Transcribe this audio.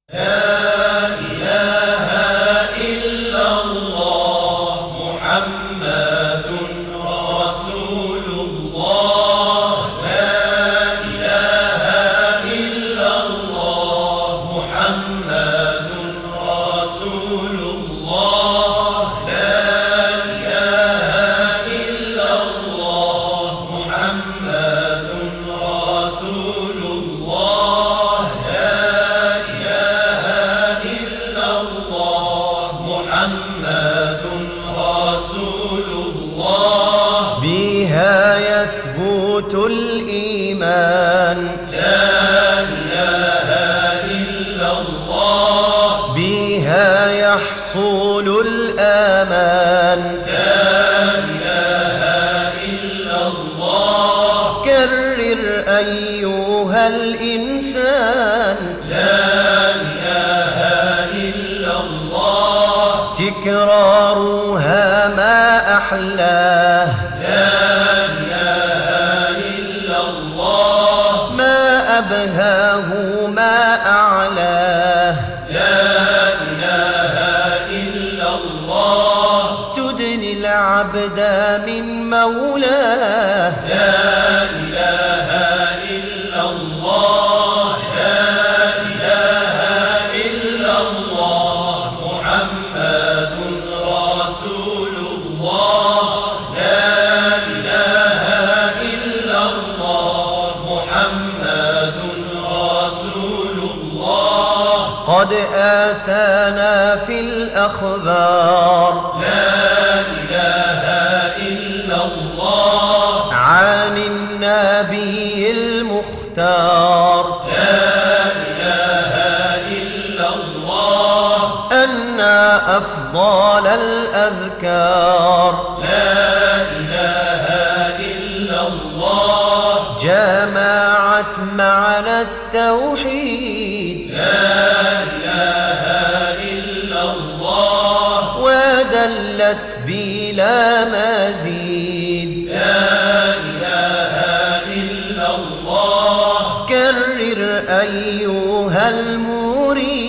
لا إله إلا الله محمد رسول الله. لا إله إلا الله محمد رسول الله. لا إله إلا الله محمد رسول الله. محمد رسول الله. بها يثبت الإيمان. لا إله إلا الله. بها يحصل الأمان. لا إله إلا الله. كرر أيها الإنسان. لا إله إلا الله. تكرارها ما أحلاه. لا إله إلا الله. ما أبهاه ما أعلاه. لا إله إلا الله. تدني العبد من مولاه. لا إله إلا الله. لا إله إلا الله محمد رسول الله. لا إله إلا الله محمد رسول الله. قد آتانا في الأخبار. لا إله إلا الله. عن النبي المختار. لا إله إلا الله. أن أفضل الأذكار. لا إله إلا الله. جمعت معنى التوحيد. لا إله إلا الله. ودلت بلا مزيد. لا إله إلا الله. كرر أيها المريد.